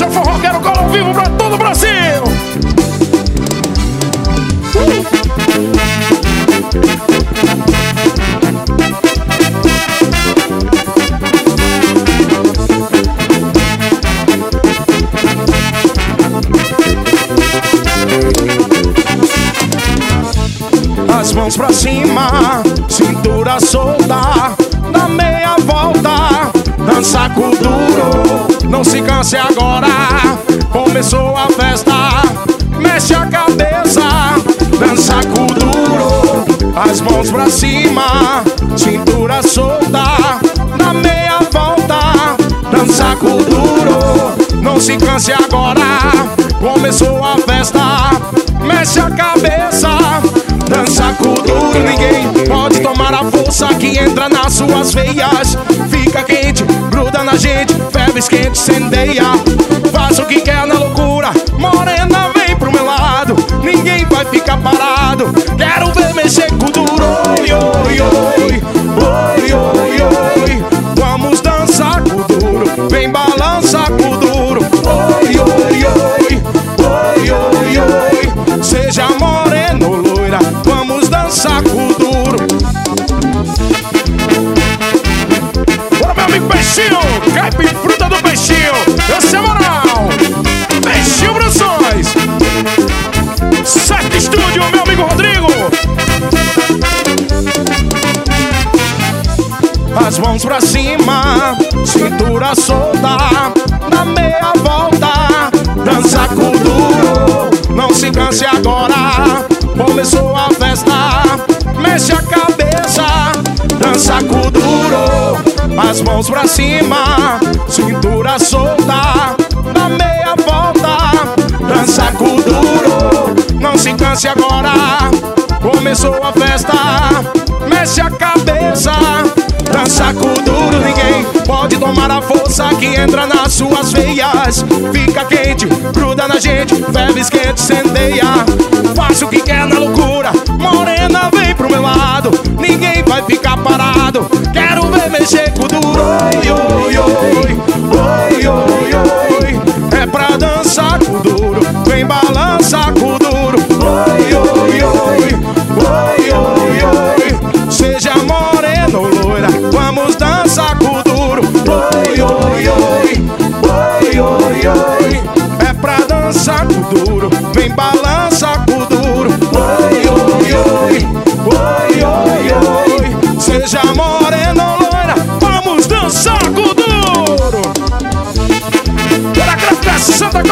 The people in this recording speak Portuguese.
Deixa o forró, quero cola ao vivo pra todo o Brasil. As mãos pra cima, cintura solta, dá meia volta, dança com duro, não se canse agora. Começou a festa, mexe a cabeça, dança com duro. As mãos pra cima, cintura solta, dá meia volta, dança com duro, não se canse agora. Começou a festa, mexe a cabeça, dança com duro. Ninguém pode tomar a força que entra nas suas veias. Fica quente, gruda na gente, febre esquente, incendeia. Faz o que quer na loucura, morena vem pro meu lado. Ninguém vai ficar parado, quero ver mexer com duro. Oi, oi, oi, oi, oi, oi. Vamos dançar com duro, vem balançar com duro. Oi, oi, oi, oi, oi, oi. Seja morena ou loira, vamos dançar com duro. Bora, meu amigo Peixinho, caipe fruta do Peixinho, essa é moral. Peixinho Produções, Set Estúdio, meu amigo Rodrigo. As mãos pra cima, cintura solta, dá meia volta, dança com duro, não se canse agora. Começou a festa, mexe a cabeça, dança com duro. As mãos pra cima, cintura solta, dá meia volta, dança com duro, não se canse agora. Começou a festa, mexe a cabeça, dança com duro. Ninguém pode tomar a força que entra nas suas veias. Fica quente, gruda na gente, febre esquente, incendeia. Faz o que quer na loucura, morena vem pro meu lado. Ninguém vai ficar parado, quero ver mexer com duro. Oi, oi, oi, oi, oi, oi. É pra dançar com duro, vem balançar com duro. Oi, oi, oi, oi, oi, oi. Seja morena ou loira, vamos dançar com duro. Oi, oi, oi, oi, oi, oi. É pra dançar com duro, vem balançar com duro. Oi, oi, oi, oi, oi, oi. Seja morena ou loira, vamos dançar com duro. Para a Santa